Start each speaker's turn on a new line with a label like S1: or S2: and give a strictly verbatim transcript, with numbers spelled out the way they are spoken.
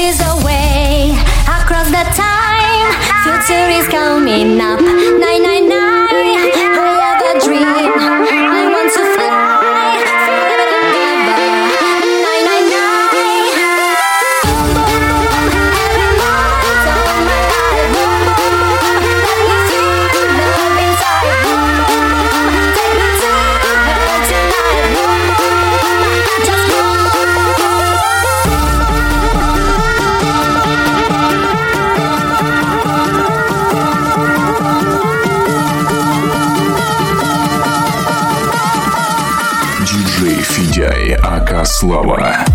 S1: is a way across the time. Future is coming up. Nine nine nine. I have a dream. I want to fly. Forget and give up. Nine nine nine. Boom boom boom. Every moment of my life. Boom boom boom. Let me feel love inside. Boom boom boom. Take me to her tonight. Boom boom boom. Just boom boom boom.
S2: диджей Федяй ака Слава.